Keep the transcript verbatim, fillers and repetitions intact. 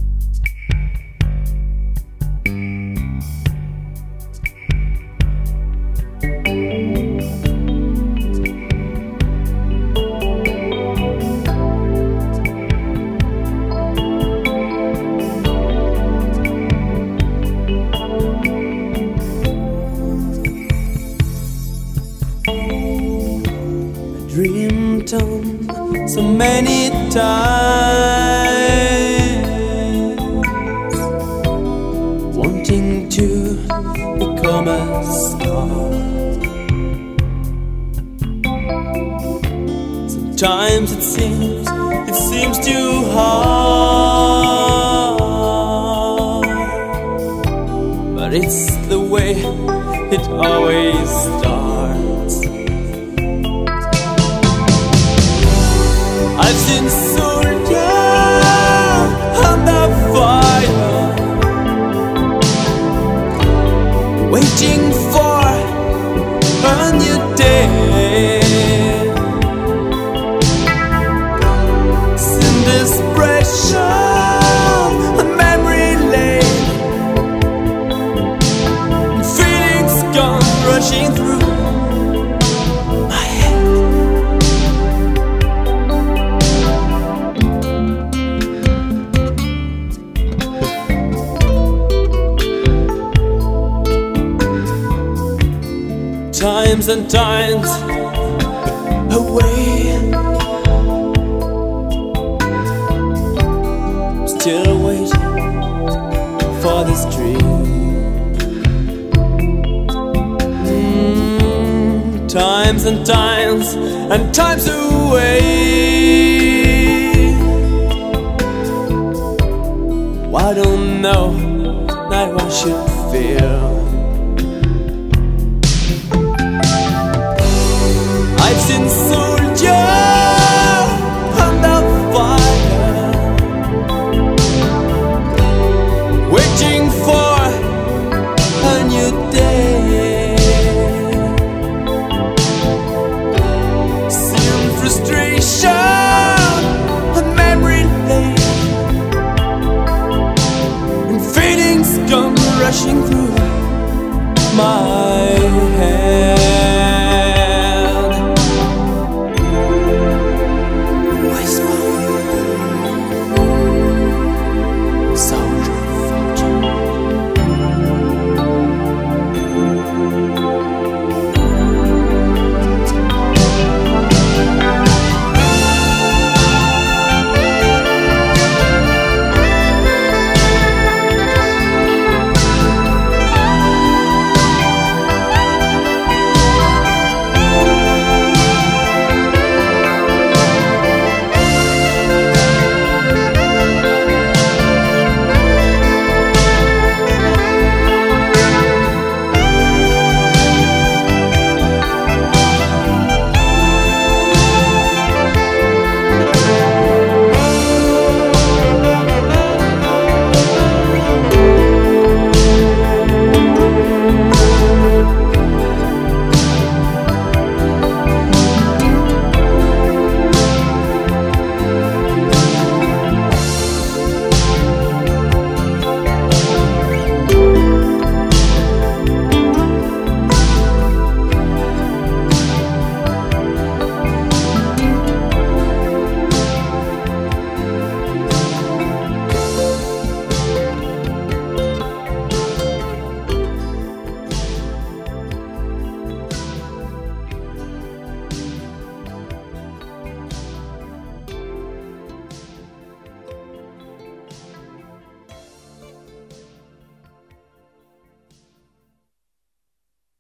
Dreamed on so many times, wanting to become a star. Sometimes it seems, it seems too hard, but it's the way it always starts. I've seen soldiers under fire, waiting for a new day. Seen desperation, a memory lane, feelings gone rushing through. Times and times away, still waiting for this dream. mm, Times and times and times away. I don't know, not what I should feel.